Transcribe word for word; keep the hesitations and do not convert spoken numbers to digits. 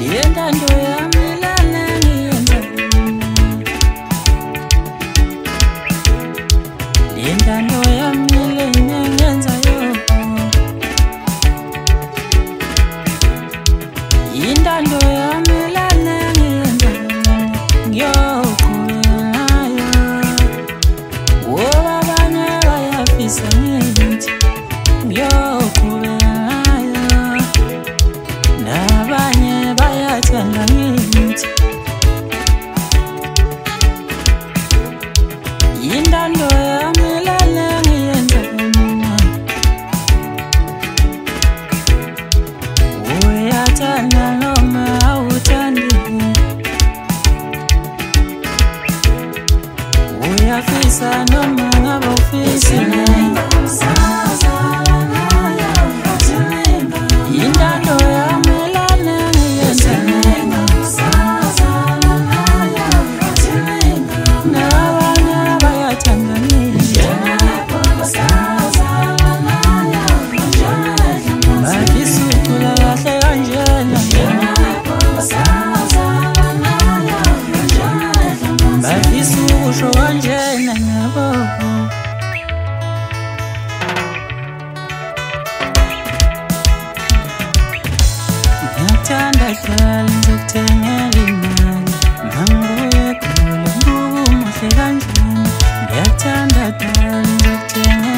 Yentando yami lana ngiyenza Yentando yami lena ngiyenza yo Yentando yami lana ngiyenza Ngiyoqhubeka Ngoba abanye bayafisa ngithi Ngiyoqhubeka Nabanye bayathanda ngithi Yintando yami lana ngiyenza Uyathanda noma awuthandi Uyafisa noma ngabe ufisi Yintando yami lana ngiyenza Nabanye bayathanda ngithi Bafisa ukukhula kahle kanjena Bafisa ukusho kanjena nabo Ngiyathanda hlala ngizokuthengela imali Mangibuye khona buka umuhle kanjena Ngiyathanda hlala ngizokuthengela